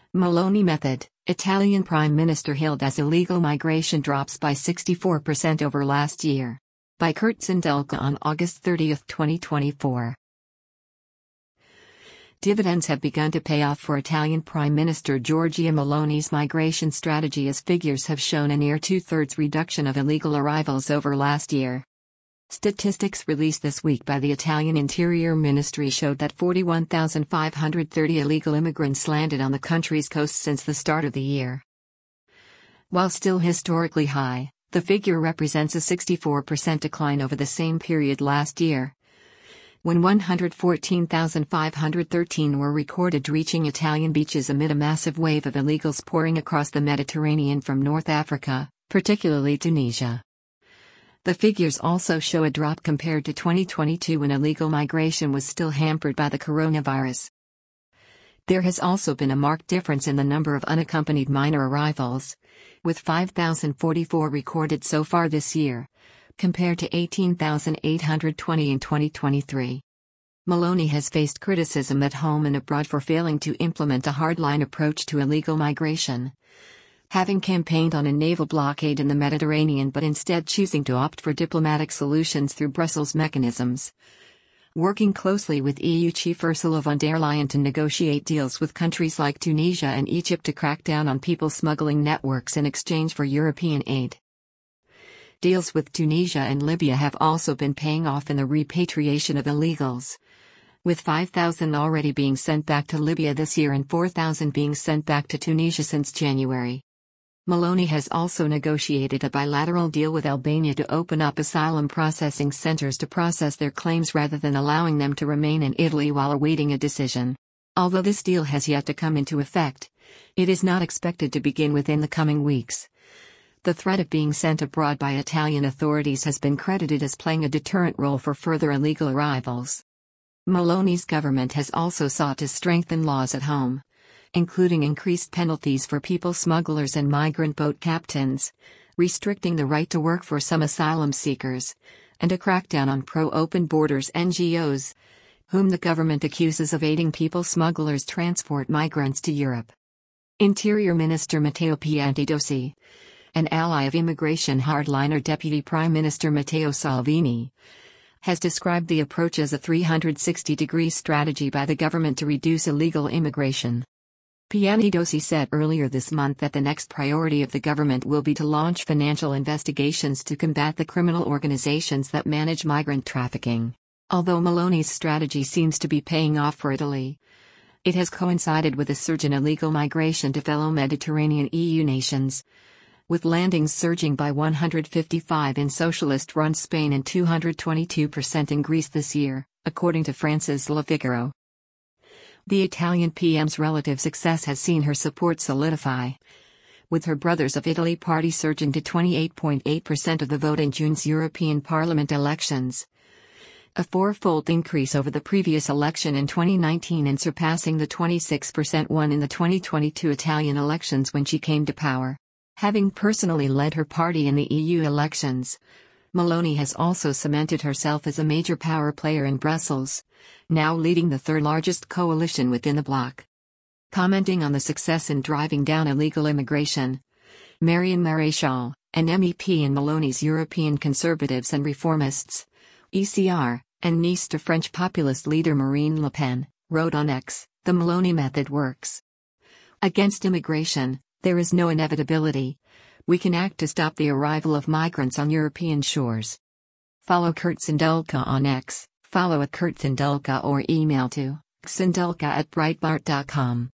Meloni method: Italian Prime Minister hailed as illegal migration drops by 64% over last year. By Kurt Sindelka on August 30, 2024. Dividends have begun to pay off for Italian Prime Minister Giorgia Meloni's migration strategy, as figures have shown a near two-thirds reduction of illegal arrivals over last year. Statistics released this week by the Italian Interior Ministry showed that 41,530 illegal immigrants landed on the country's coast since the start of the year. While still historically high, the figure represents a 64% decline over the same period last year, when 114,513 were recorded reaching Italian beaches amid a massive wave of illegals pouring across the Mediterranean from North Africa, particularly Tunisia. The figures also show a drop compared to 2022, when illegal migration was still hampered by the coronavirus. There has also been a marked difference in the number of unaccompanied minor arrivals, with 5,044 recorded so far this year, compared to 18,820 in 2023. Meloni has faced criticism at home and abroad for failing to implement a hardline approach to illegal migration, having campaigned on a naval blockade in the Mediterranean but instead choosing to opt for diplomatic solutions through Brussels mechanisms, working closely with EU Chief Ursula von der Leyen to negotiate deals with countries like Tunisia and Egypt to crack down on people smuggling networks in exchange for European aid. Deals with Tunisia and Libya have also been paying off in the repatriation of illegals, with 5,000 already being sent back to Libya this year and 4,000 being sent back to Tunisia since January. Meloni has also negotiated a bilateral deal with Albania to open up asylum processing centers to process their claims rather than allowing them to remain in Italy while awaiting a decision. Although this deal has yet to come into effect, it is not expected to begin within the coming weeks. The threat of being sent abroad by Italian authorities has been credited as playing a deterrent role for further illegal arrivals. Meloni's government has also sought to strengthen laws at home, including increased penalties for people smugglers and migrant boat captains, restricting the right to work for some asylum seekers, and a crackdown on pro-open borders NGOs, whom the government accuses of aiding people smugglers transport migrants to Europe. Interior Minister Matteo Piantedosi, an ally of immigration hardliner Deputy Prime Minister Matteo Salvini, has described the approach as a 360-degree strategy by the government to reduce illegal immigration. Piantedosi said earlier this month that the next priority of the government will be to launch financial investigations to combat the criminal organizations that manage migrant trafficking. Although Meloni's strategy seems to be paying off for Italy, it has coincided with a surge in illegal migration to fellow Mediterranean EU nations, with landings surging by 155% in socialist-run Spain and 222% in Greece this year, according to France's Le Figaro. The Italian PM's relative success has seen her support solidify, with her Brothers of Italy party surging to 28.8% of the vote in June's European Parliament elections, a four-fold increase over the previous election in 2019 and surpassing the 26% won in the 2022 Italian elections when she came to power. Having personally led her party in the EU elections, Meloni has also cemented herself as a major power player in Brussels, now leading the third-largest coalition within the bloc. Commenting on the success in driving down illegal immigration, Marion Maréchal, an MEP in Meloni's European Conservatives and Reformists, ECR, and niece to French populist leader Marine Le Pen, wrote on X, "The Meloni method works. Against immigration, there is no inevitability. We can act to stop the arrival of migrants on European shores." Follow Kurt Sindelka on X, follow @KurtSindelka or email to sindelka@breitbart.com.